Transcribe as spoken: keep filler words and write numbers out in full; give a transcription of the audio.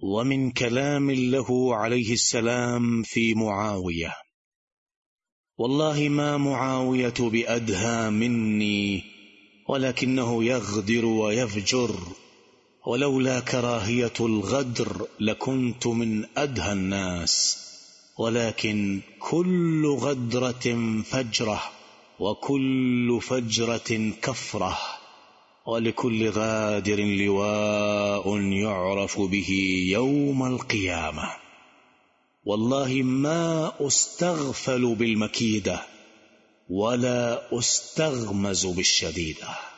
ومن كلام له عليه السلام في معاوية: والله ما معاوية بأدهى مني، ولكنه يغدر ويفجر، ولولا كراهية الغدر لكنت من أدهى الناس، ولكن كل غدرة فجرة، وكل فجرة كفرة، ولكل غادر لواء يعرف به يوم القيامة. والله ما أستغفل بالمكيدة ولا أستغمز بالشديدة.